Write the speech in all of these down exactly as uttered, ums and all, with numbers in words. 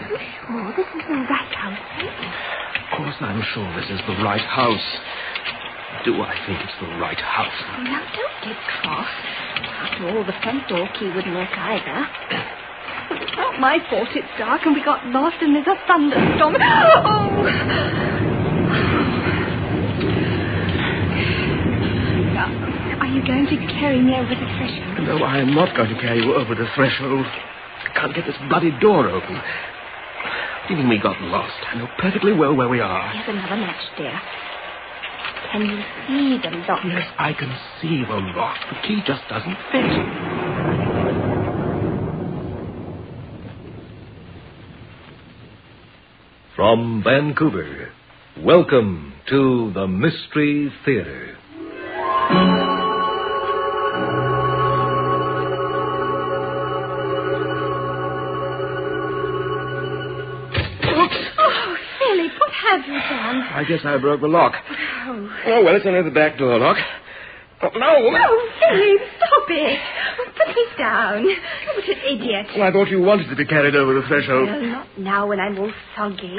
you sure this is the right house, eh? Of course I'm sure this is the right house. Do I think it's the right house? Oh, now, don't get cross. After all, the front door key wouldn't work either. It's not my fault it's dark and we got lost and there's a thunderstorm. Oh! Now, are you going to carry me over the threshold? No, I am not going to carry you over the threshold. I can't get this bloody door open. What do you mean we got lost? I know perfectly well where we are. Here's another match, dear. Can you see the lock? Yes, I can see the lock. The key just doesn't fit. From Vancouver, welcome to the Mystery Theater. Oh, Philip, what have you done? I guess I broke the lock. Oh, Oh, well, it's only the back door lock. Oh, no, woman. oh Philip, stop it. Oh, put me down. Oh, what an idiot. Well, I thought you wanted to be carried over the threshold. Well, not now when I'm all soggy.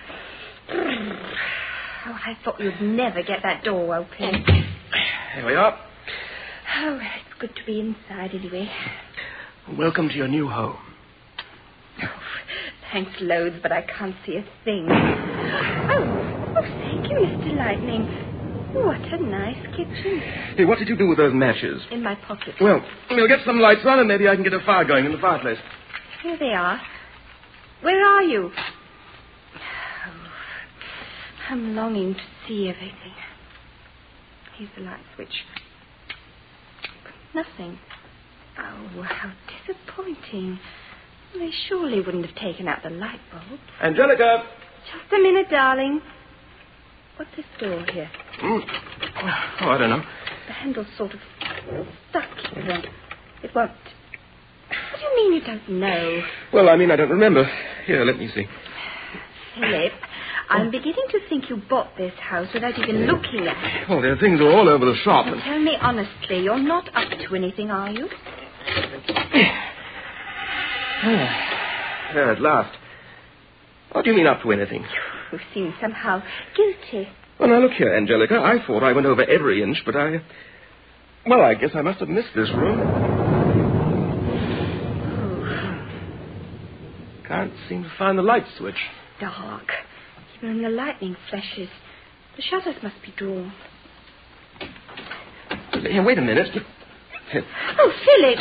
Oh, I thought you'd never get that door open. Here we are. Oh, well, it's good to be inside anyway. Welcome to your new home. Oh, thanks loads, but I can't see a thing. Oh, oh, thank you, Mister Lightning. What a nice kitchen. Hey, what did you do with those matches? In my pocket. Well, we'll get some lights on and maybe I can get a fire going in the fireplace. Here they are. Where are you? Oh, I'm longing to see everything. Here's the light switch. Nothing. Oh, how disappointing. They surely wouldn't have taken out the light bulb. Angelica! Just a minute, darling. What's this door here? Mm. Oh, I don't know. The handle's sort of stuck here. It won't... What do you mean you don't know? Well, I mean, I don't remember. Here, let me see. Philip, I'm beginning to think you bought this house without even looking at it. Oh, there are things all over the shop. Now, tell me honestly, you're not up to anything, are you? There, at last. What do you mean up to anything? You seem somehow guilty. Well, now, look here, Angelica. I thought I went over every inch, but I... Well, I guess I must have missed this room. Oh, Can't seem to find the light switch. dark. Even when the lightning flashes, the shutters must be drawn. Here, wait a minute. Oh, Philip!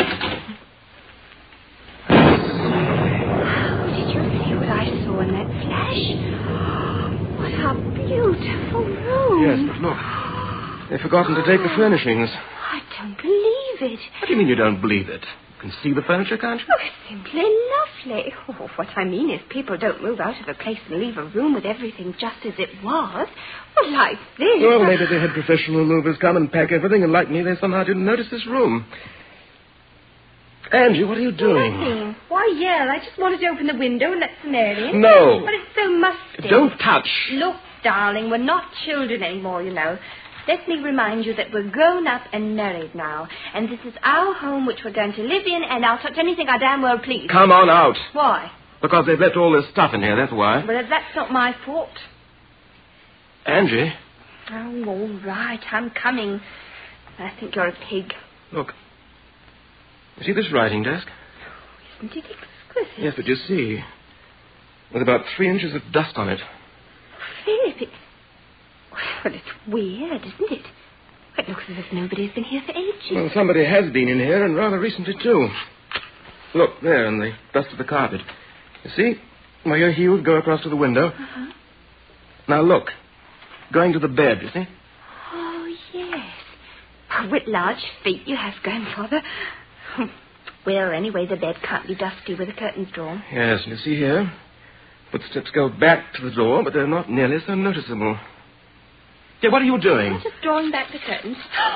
Did you see what I saw in that flash? What a beautiful room. Yes, but look. They've forgotten to take the furnishings. I don't believe it. What do you mean you don't believe it? You can see the furniture, can't you? Oh, it's simply lovely. Oh, what I mean is people don't move out of a place and leave a room with everything just as it was. Well, like this. Well, maybe they had professional movers come and pack everything, and like me, they somehow didn't notice this room. Angie, what are you doing? Nothing. Why yell? I just wanted to open the window and let some air in. No. But it's so musty. Don't touch. Look, darling, we're not children anymore, you know. Let me remind you that we're grown up and married now. And this is our home which we're going to live in, and I'll touch anything I damn well please. Come on out. Why? Because they've left all this stuff in here, that's why. Well, that's not my fault. Angie. Oh, all right, I'm coming. I think you're a pig. Look. You see this writing desk? Isn't it exquisite? Yes, but you see, with about three inches of dust on it. Philip, it's... Well, it's weird, isn't it? It looks as if nobody's been here for ages. Well, somebody has been in here, and rather recently, too. Look, there, in the dust of the carpet. You see? Where your heels go across to the window. Uh-huh. Now, look. Going to the bed, you see? Oh, yes. Oh, what large feet you have, Grandfather. Well, anyway, the bed can't be dusty with the curtains drawn. Yes, you see here? Footsteps go back to the door, but they're not nearly so noticeable. Yeah, what are you doing? I'm just drawing back the curtains.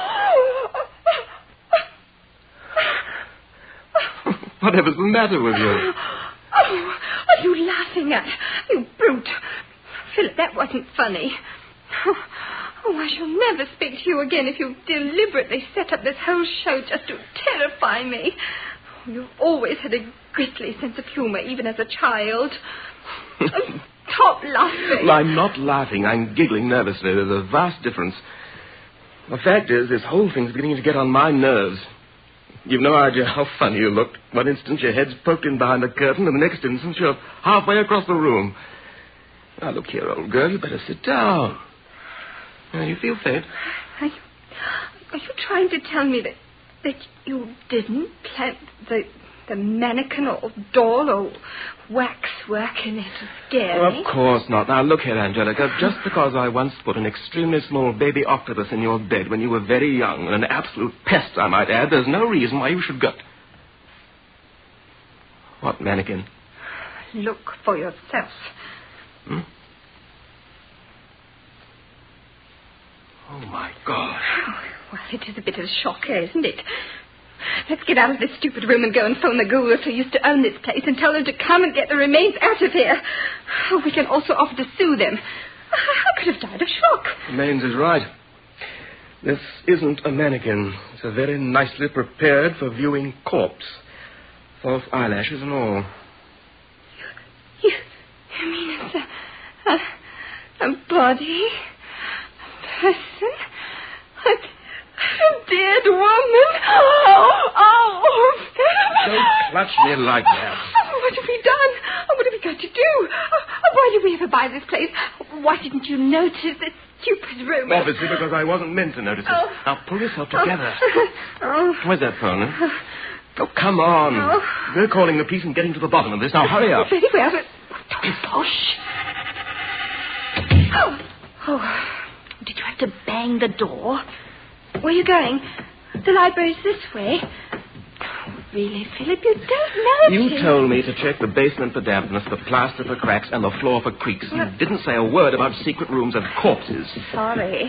Whatever's the matter with you? Oh, what are you laughing at? You brute. Philip, that wasn't funny. Oh, I shall never speak to you again if you deliberately set up this whole show just to terrify me. You've always had a grisly sense of humour, even as a child. Oh, stop laughing. Well, I'm not laughing. I'm giggling nervously. There's a vast difference. The fact is, this whole thing's beginning to get on my nerves. You've no idea how funny you looked. One instant your head's poked in behind the curtain, and the next instant you're halfway across the room. Now, look here, old girl, you better sit down. Uh, you feel faint? Are you, are you trying to tell me that, that you didn't plant the, the mannequin or doll or waxwork in it to scare Oh, me? of course not. Now, look here, Angelica. Just because I once put an extremely small baby octopus in your bed when you were very young, and an absolute pest, I might add, there's no reason why you should go... What mannequin? Look for yourself. Hmm? Oh, my God. Oh, well, it is a bit of a shocker, isn't it? Let's get out of this stupid room and go and phone the ghouls who used to own this place and tell them to come and get the remains out of here. Oh, we can also offer to sue them. I could have died of shock. Maines is right. This isn't a mannequin. It's a very nicely prepared for viewing corpse. False eyelashes and all. You, you mean it's a, a, a body? A person? A, a dead woman? Oh, oh! Don't clutch me like that. What have we done? What have we got to do? Why did we ever buy this place? Why didn't you notice this stupid room? Obviously, because I wasn't meant to notice it. Oh. Now, pull yourself together. Oh. Where's that phone? Huh? Oh, come on. Oh. We're calling the police and getting to the bottom of this. Now, hurry up. Very well, but don't push. Oh. Oh. Did you have to bang the door? Where are you going? The library's this way. Oh, really, Philip, you don't know. You told me to check the basement for dampness, the plaster for cracks, and the floor for creaks. You didn't say a word about secret rooms and corpses. Sorry.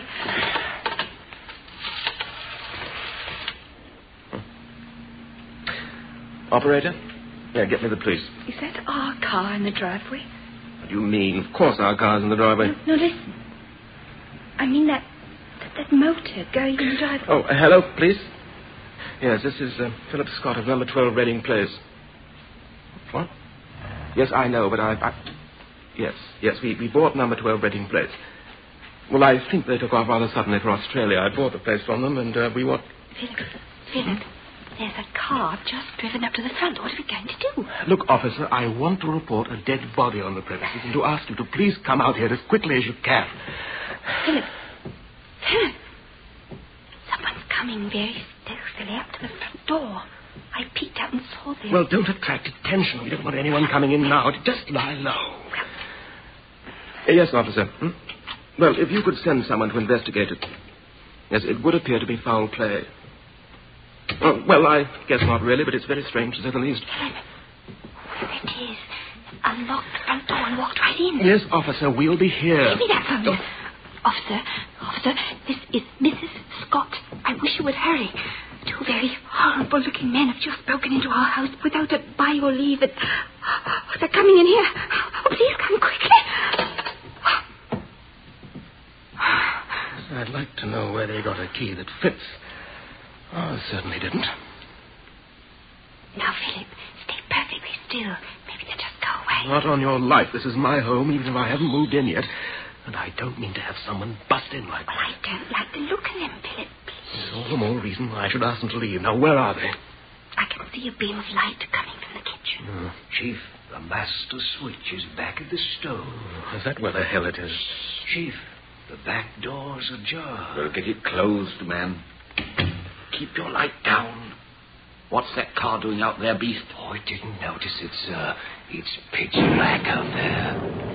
Operator? Yeah, get me the police. Is that our car in the driveway? What do you mean? Of course our car's in the driveway. No, no, listen. I mean that, that, that motor going in the driveway. Oh, uh, hello, police? Yes, this is uh, Philip Scott of number twelve Reading Place. What? Yes, I know, but I... I... Yes, yes, we, we bought number twelve Reading Place. Well, I think they took off rather suddenly for Australia. I bought the place from them, and uh, we want... Philip, Philip, there's a car just driven up to the front. What are we going to do? Look, officer, I want to report a dead body on the premises and to ask you to please come out here as quickly as you can. Philip, Philip, someone's coming very stealthily up to the front door. I peeked out and saw them. Well, don't attract attention. We don't want anyone coming in now. Just lie low. Uh, yes, officer. Hmm? Well, if you could send someone to investigate it. Yes, it would appear to be foul play. Oh, well, I guess not really, but it's very strange to say the least. Philip, there it is. Unlocked the front door and walked right in. Yes, officer, we'll be here. Give me that phone. Oh. Officer, officer, this is Missus Scott. I wish you would hurry. Two very horrible-looking men have just broken into our house without a by your leave. And... Oh, they're coming in here. Oh, please come quickly. I'd like to know where they got a key that fits. Oh, it certainly didn't. Now, Philip, stay perfectly still. Maybe they'll just go away. Not on your life. This is my home, even if I haven't moved in yet. And I don't mean to have someone bust in like Well, that. I don't like the look of them, Philip. There's all the more reason why I should ask them to leave. Now, where are they? I can see a beam of light coming from the kitchen. Oh. Chief, the master switch is back at the stove. Is that where the hell it is? Chief, the back door's ajar. Well, get it closed, man. Keep your light down. What's that car doing out there, Beast? Oh, I didn't notice it, sir. It's pitch black out there.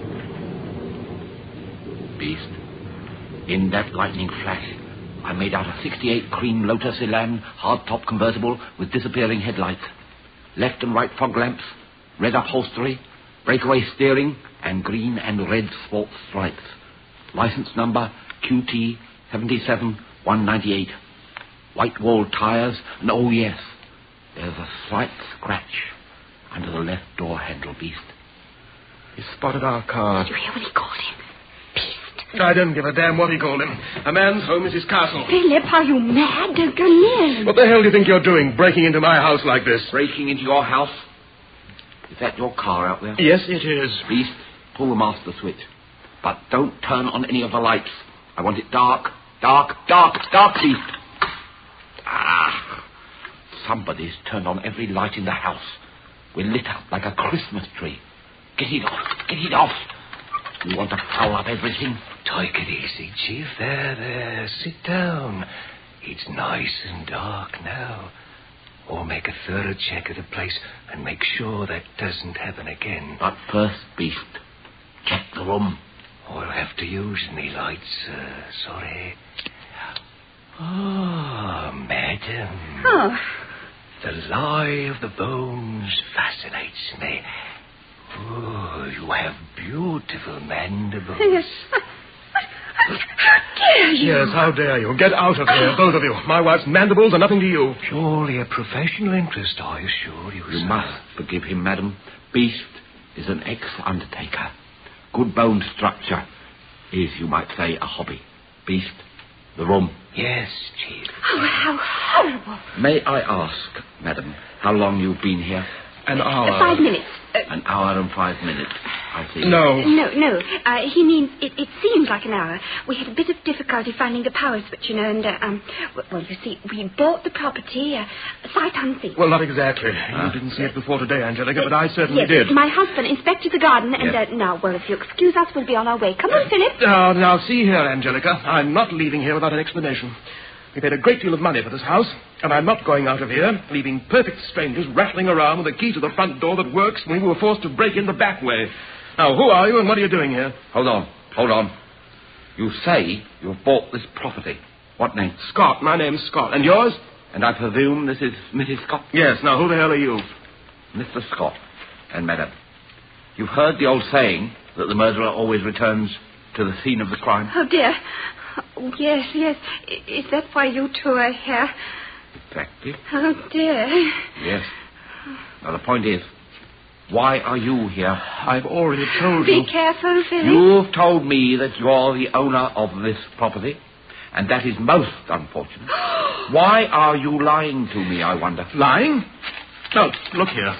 Beast, in that lightning flash, I made out a sixty-eight cream Lotus Elan hardtop convertible with disappearing headlights, left and right fog lamps, red upholstery, breakaway steering, and green and red sports stripes. License number Q T seven seven one nine eight. White walled tires, and oh yes, there's a slight scratch under the left door handle, Beast. He spotted our car. Did you hear what he called him? Beast. I don't give a damn what he called him. A man's home is his castle. Philip, are you mad? Don't go near him. What the hell do you think you're doing, breaking into my house like this? Breaking into your house? Is that your car out there? Yes, it is. Beast, pull the master switch. But don't turn on any of the lights. I want it dark, dark, dark, dark, Beast. Ah, somebody's turned on every light in the house. We're lit up like a Christmas tree. Get it off, get it off. You want to foul up everything? Take it easy, Chief. There, there. Sit down. It's nice and dark now. Or make a thorough check of the place and make sure that doesn't happen again. But first, Beast, check the room. I'll have to use me lights, sir. Sorry. Oh, madam. Oh. The lie of the bones fascinates me. Oh, you have beautiful mandibles. Yes. How dare you? Yes, how dare you? Get out of here, both of you. My wife's mandibles are nothing to you. Purely a professional interest, I assure you, You sir. must forgive him, madam. Beast is an ex-undertaker. Good bone structure is, you might say, a hobby. Beast, the room. Yes, Chief. Oh, how horrible. May I ask, madam, how long you've been here? An hour. Uh, five minutes. Uh, An hour and five minutes, I see. No. No, no. Uh, he means it, it seemed like an hour. We had a bit of difficulty finding the power switch, you know, and, uh, um, w- well, you see, we bought the property, uh, sight unseen. Well, not exactly. Huh? You didn't see it before today, Angelica, but I certainly yes, did. My husband inspected the garden, and Yes. uh, now, well, if you excuse us, we'll be on our way. Come on, Philip. Now, now, see here, Angelica. I'm not leaving here without an explanation. We paid a great deal of money for this house, and I'm not going out of here, leaving perfect strangers rattling around with a key to the front door that works when we were forced to break in the back way. Now, who are you and what are you doing here? Hold on, hold on. You say you've bought this property. What name? Scott. My name's Scott. And yours? And I presume this is Missus Scott? Yes. Now, who the hell are you? Mister Scott and Madam. You've heard the old saying that the murderer always returns to the scene of the crime? Oh, dear. Oh, yes, yes. I- Is that why you two are here? Exactly. Oh, dear. Yes. Now, the point is, why are you here? I've already told you. Be careful, Philip. You've told me that you're the owner of this property, and that is most unfortunate. Why are you lying to me, I wonder? Lying? No, look here.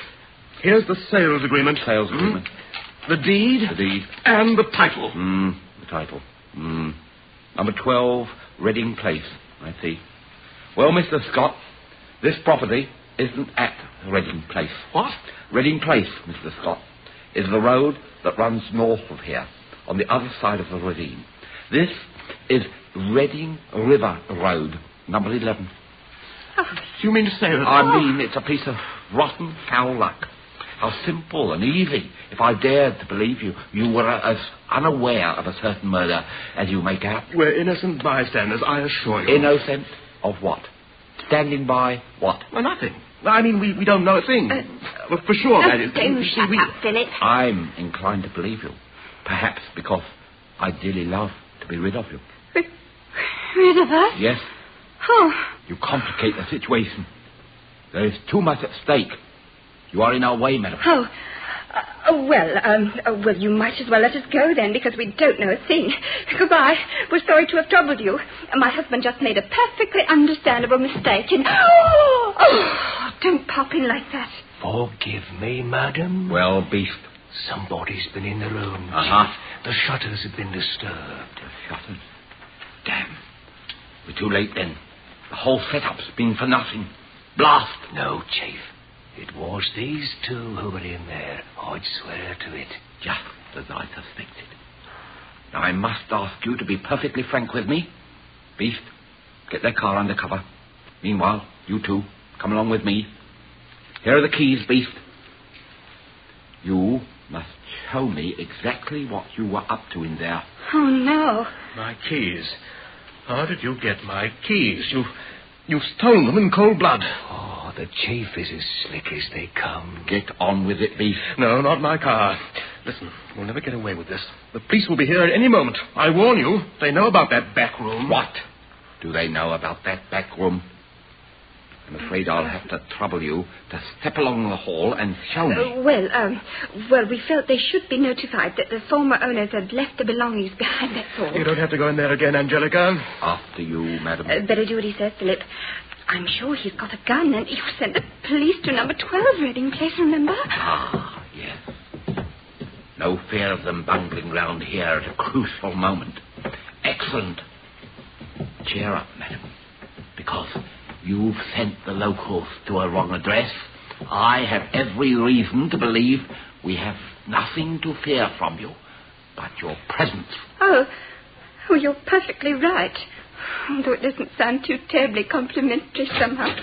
Here's the sales agreement. Sales Hmm? agreement. The deed. The deed. And the title. Hmm, the title. Hmm. Number twelve, Reading Place, I see. Well, Mister Scott, this property isn't at Reading Place. What? Reading Place, Mister Scott, is the road that runs north of here, on the other side of the ravine. This is Reading River Road, number eleven. Do you mean to say that... I mean, it's a piece of rotten foul luck. How simple and easy. If I dared to believe you, you were as unaware of a certain murder as you make out. We're innocent bystanders, I assure you. Innocent of what? Standing by what? Well, nothing. I mean, we, we don't know a thing. Uh, well, for sure, Oh, that is. do See, shut we- up, Philip. I'm inclined to believe you. Perhaps because I dearly love to be rid of you. Rid, rid of us? Yes, Oh, you complicate the situation. There is too much at stake. You are in our way, madam. oh. Uh, oh, well, um, oh, well, you might as well let us go then, because we don't know a thing. Goodbye. We're sorry to have troubled you. My husband just made a perfectly understandable mistake in... Oh, don't pop in like that. Forgive me, madam. Well, beast. Somebody's been in the room. Uh-huh. Chief. The shutters have been disturbed. The shutters. Damn. We're too late then. The whole setup's been for nothing. Blast. No, Chief. It was these two who were in there. I'd swear to it. Just as I suspected. Now, I must ask you to be perfectly frank with me. Beast, get their car under cover. Meanwhile, you two, come along with me. Here are the keys, Beast. You must show me exactly what you were up to in there. Oh, no. My keys. How did you get my keys? You, you stole them in cold blood. Oh, the Chief is as slick as they come. Get on with it, Beast. No, not my car. Listen, we'll never get away with this. The police will be here at any moment. I warn you, they know about that back room. What do they know about that back room? I'm afraid I'll have to trouble you to step along the hall and show me. Uh, well, um, well, we felt they should be notified that the former owners had left the belongings behind, that's all. You don't have to go in there again, Angelica. After you, madam. Uh, better do what he says, Philip. I'm sure he's got a gun, and you sent the police to number twelve, Reading Place, remember? Ah, yes. No fear of them bungling round here at a crucial moment. Excellent. Cheer up, madam, because you've sent the locals to a wrong address. I have every reason to believe we have nothing to fear from you but your presence. Oh, oh, you're perfectly right. Although it doesn't sound too terribly complimentary somehow.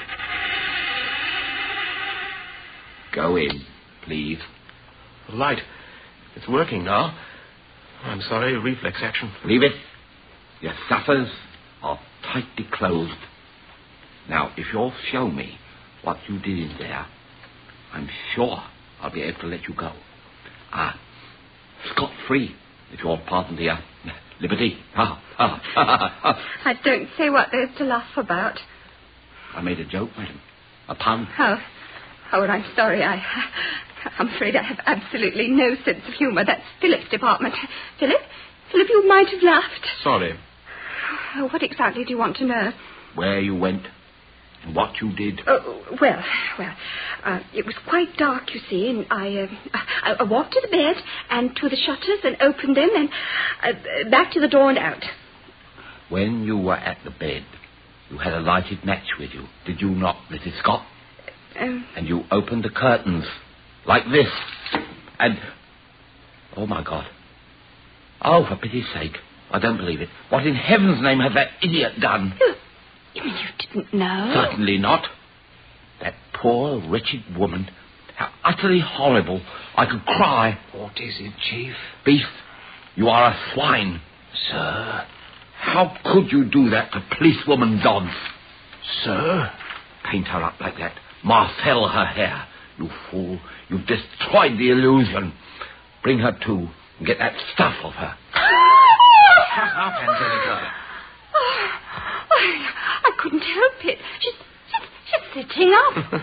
Go in, please. The light. It's working now. I'm sorry, reflex action. Leave it. Your shutters are tightly closed. Now, if you'll show me what you did in there, I'm sure I'll be able to let you go. Ah, scot-free, if you'll pardon the uh, liberty. Ah, ah, ah, ah. I don't say what there's to laugh about. I made a joke, madam. A pun. Oh, oh, well, I'm sorry. I, I'm afraid I have absolutely no sense of humour. That's Philip's department. Philip? Philip, you might have laughed. Sorry. Oh, what exactly do you want to know? Where you went and what you did. Oh, well, well, uh, it was quite dark, you see, and I, uh, I, I walked to the bed and to the shutters and opened them and uh, back to the door and out. When you were at the bed, you had a lighted match with you, did you not, Missus Scott? Um, And you opened the curtains like this, and oh my God! Oh, for pity's sake! I don't believe it. What in heaven's name has that idiot done? you, you mean you didn't know? Certainly not. That poor, wretched woman. How utterly horrible. I could cry. What is it, Chief? Beef, you are a swine. Sir? How could you do that to policewoman Dodds? Sir? Paint her up like that. Marcel her hair. You fool. You've destroyed the illusion. Bring her to and get that stuff off her. Shut up, Angelica. Oh, I, I couldn't help it. She's, she's, she's sitting up.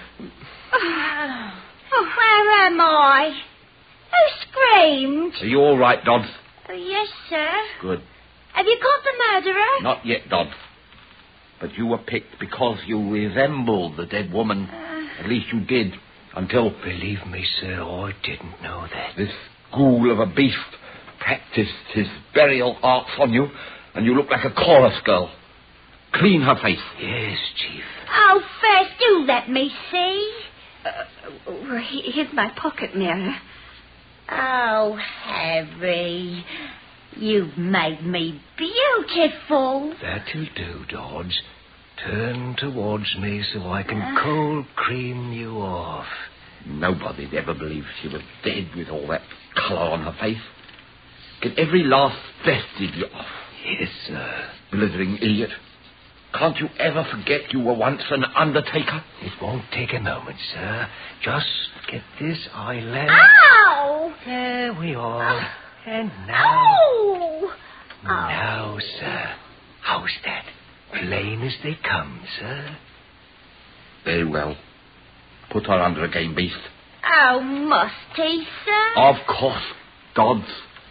Oh, where am I? Who screamed? Are you all right, Dodds? Oh, yes, sir. Good. Have you got the murderer? Not yet, Dodds. But you were picked because you resembled the dead woman. Uh, At least you did, until Believe me, sir, I didn't know that. this ghoul of a beast practiced his burial arts on you, and you look like a chorus girl. Clean her face. Yes, Chief. oh, first, do let me see. Uh, well, he- here's my pocket mirror. Oh, Harry, you've made me beautiful. That'll do, Dodds. Turn towards me so I can cold cream you off. Nobody'd ever believe she was dead with all that colour on her face. Get every last vestige off. Yes, sir. Blithering idiot. Can't you ever forget you were once an undertaker? It won't take a moment, sir. Just get this eyelash. Ow! There we are. And now... Oh! Now, sir. How's that? Plain as they come, sir. Very well. Put her under again, beast. Oh, must he, sir? Of course, Dodds.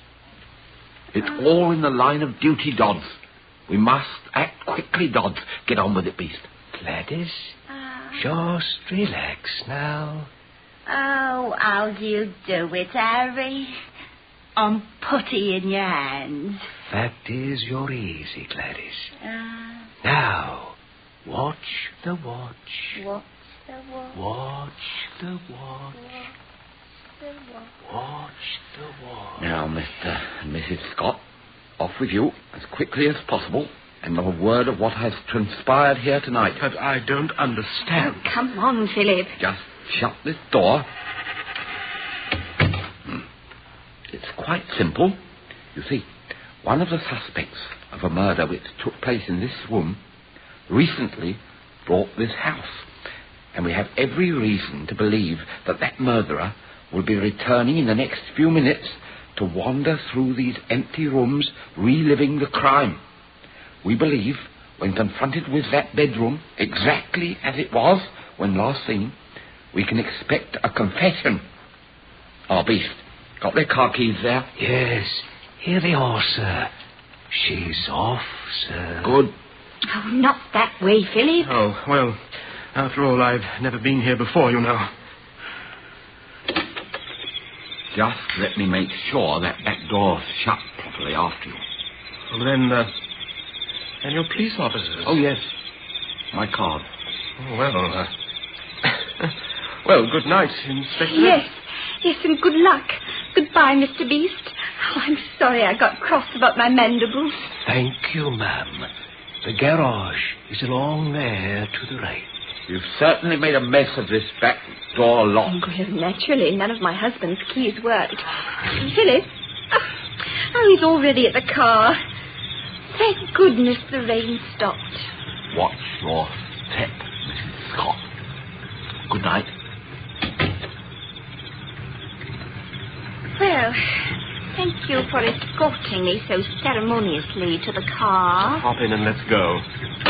It's all in the line of duty, Dodds. We must act quickly, Dodds. Get on with it, beast. Gladys, Uh, just relax now. oh, how do you do it, Harry? I'm putty in your hands. Fact is, you're easy, Gladys. Uh, Now, watch the watch. what's the what? Watch the watch. The what? Watch the watch. Now, Mister and Missus Scott, off with you as quickly as possible, and not a word of what has transpired here tonight. But I don't understand. Oh, come on, Philip. Just shut this door. Hmm. It's quite simple. You see, one of the suspects of a murder which took place in this room recently bought this house. And we have every reason to believe that that murderer will be returning in the next few minutes to wander through these empty rooms, reliving the crime. We believe when confronted with that bedroom, exactly as it was when last seen, we can expect a confession. Our beast. Got their car keys there? Yes, here they are, sir. She's off, sir. Good. Oh, not that way, Philip. Oh, well, after all, I've never been here before, you know. Just let me make sure that back door's shut properly after you. Well, then, uh, and your police officers. Oh, yes. My card. Oh, well, uh, well, good night, Inspector. Yes, yes, and good luck. Goodbye, Mister Beast. Oh, I'm sorry I got cross about my mandibles. Thank you, ma'am. The garage is along there to the right. You've certainly made a mess of this back door lock. Well, naturally, none of my husband's keys worked. Philip? Oh, he's already at the car. Thank goodness the rain stopped. Watch your step, Missus Scott. Good night. Well, thank you for escorting me so ceremoniously to the car. Hop in and let's go.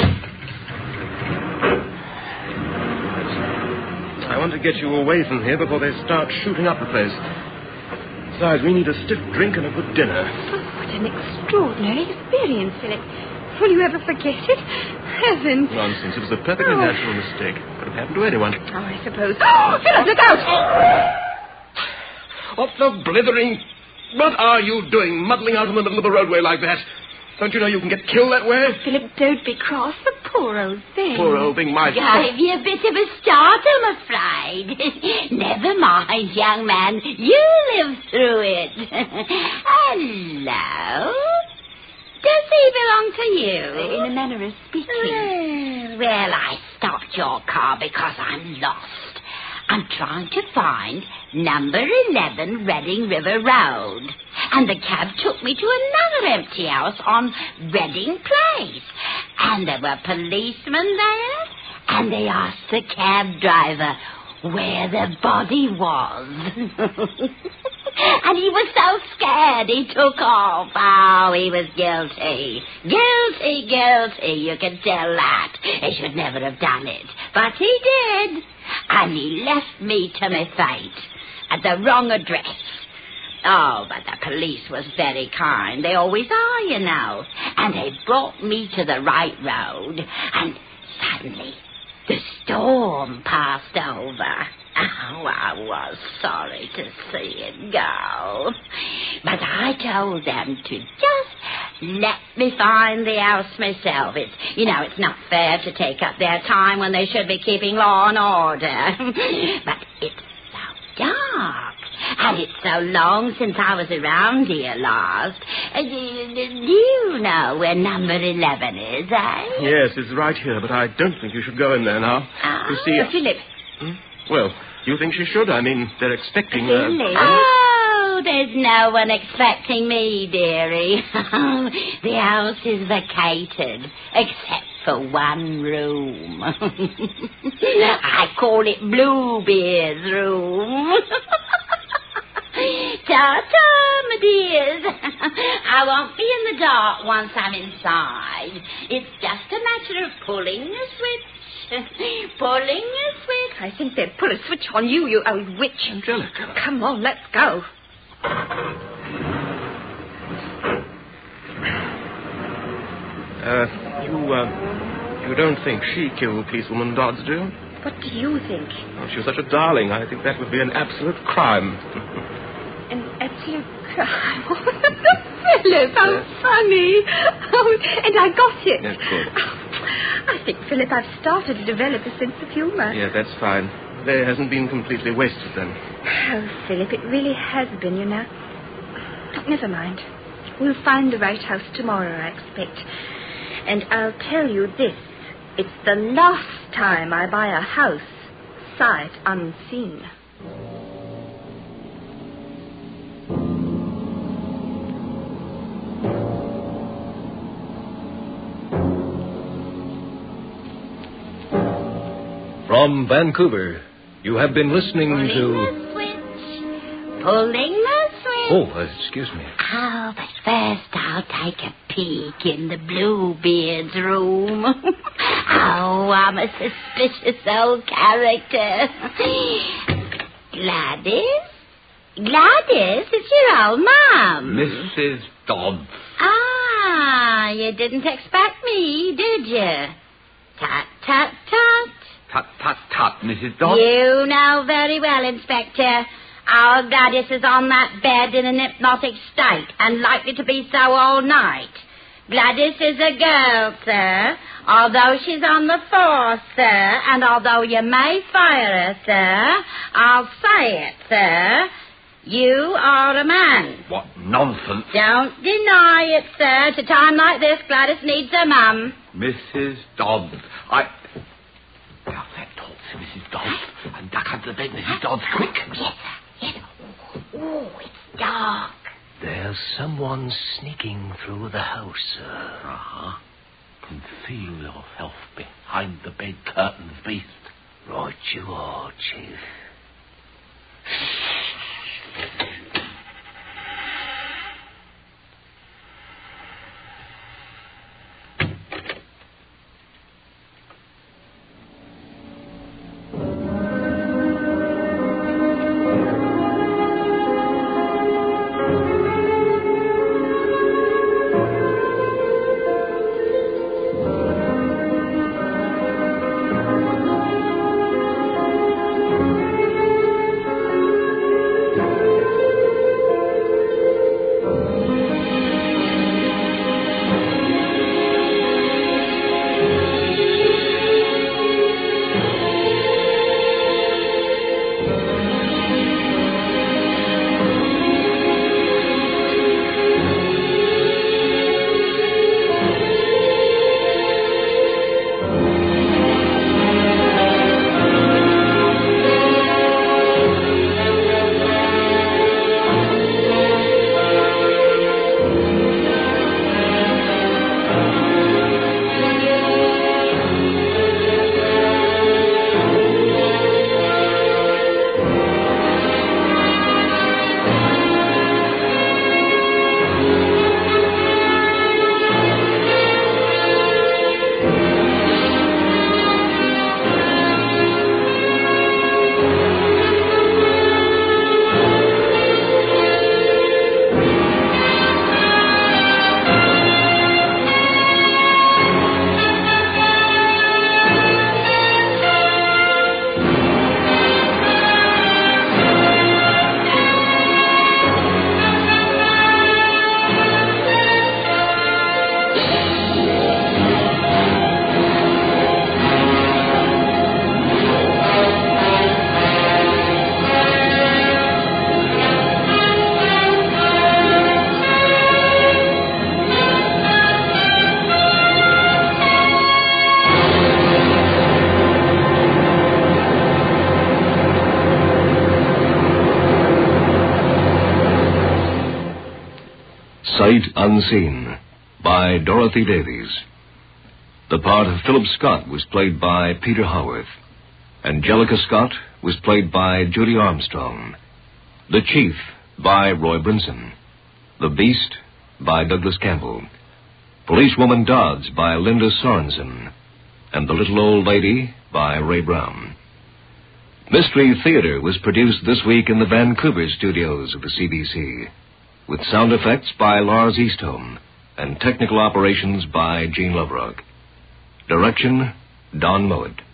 I want to get you away from here before they start shooting up the place. Besides, we need a stiff drink and a good dinner. Oh, what an extraordinary experience, Philip. Will you ever forget it? Heavens. Nonsense. It was a perfectly Oh. natural mistake. Could have happened to anyone. Oh, I suppose. Oh, Philip, look out! What the blithering... What are you doing, muddling out in the middle of the roadway like that? Don't you know you can get killed that way? Philip, don't be cross. The poor old thing. Poor old thing might... Gave you a bit of a start, I'm afraid. Never mind, young man. You live through it. Hello? Does he belong to you? In a manner of speaking. Well, I stopped your car because I'm lost. I'm trying to find number eleven Reading River Road. And the cab took me to another empty house on Reading Place. And there were policemen there. And they asked the cab driver where the body was. And he was so scared he took off. Oh, he was guilty. Guilty, guilty. You can tell that. He should never have done it. But he did. And he left me to my fate at the wrong address. Oh, but the police was very kind. They always are, you know. And they brought me to the right road. And suddenly, the storm passed over. Oh, I was sorry to see it go. But I told them to just let me find the house myself. It's, you know, it's not fair to take up their time when they should be keeping law and order. But it's so dark. And it's so long since I was around here last. Uh, do, do you know where number eleven is, eh? Yes, it's right here, but I don't think you should go in there now. Ah. You see... Uh, Philip. Hmm? Well, you think she should? I mean, they're expecting... Philip. Uh, Oh, there's no one expecting me, dearie. The house is vacated, except for one room. I call it Bluebeard's room. Ta-ta, my dears. I won't be in the dark once I'm inside. It's just a matter of pulling the switch. Pulling the switch. I think they'd put a switch on you, you old witch. Angelica. Come on, let's go. Uh, you, uh, you don't think she killed policewoman Dodds, do you? What do you think? Oh, she was such a darling. I think that would be an absolute crime. An absolute crime. Philip, how Yes. funny. Oh, and I got it. Yes, good. Oh, I think, Philip, I've started to develop a sense of humour. Yeah, that's fine. There hasn't been completely wasted, then. Oh, Philip, it really has been, you know. Never mind. We'll find the right house tomorrow, I expect. And I'll tell you this. It's the last time I buy a house sight unseen. From Vancouver, you have been listening Pulling to... the switch. Pulling the switch. Oh, uh, excuse me. Oh, but first I'll take a peek in the Bluebeard's room. Oh, I'm a suspicious old character. Gladys? Gladys, it's your old Mum. Missus Dodds. Ah, you didn't expect me, did you? Tut, tut, tut. Tut, tut, tut, Missus Dodds. You know very well, Inspector. Our Gladys is on that bed in an hypnotic state and likely to be so all night. Gladys is a girl, sir, although she's on the force, sir, and although you may fire her, sir, I'll say it, sir, you are a man. What nonsense. Don't deny it, sir. At a time like this, Gladys needs her mum. Missus Dodds, I... Now, that talks, Missus Dodds. And duck under the bed, Missus Dodds, quick. Yes, sir. Yes. Oh, it's dark. There's someone sneaking through the house, sir. Uh-huh. Conceal yourself behind the bed curtains, beast. Right you are, Chief. Sight Unseen by Dorothy Davies. The part of Philip Scott was played by Peter Howarth. Angelica Scott was played by Judy Armstrong. The Chief by Roy Brinson. The Beast by Douglas Campbell. Policewoman Dodds by Linda Sorensen. And The Little Old Lady by Ray Brown. Mystery Theater was produced this week in the Vancouver studios of the C B C, with sound effects by Lars Eastholm and technical operations by Gene Loverock. Direction, Don Mowat.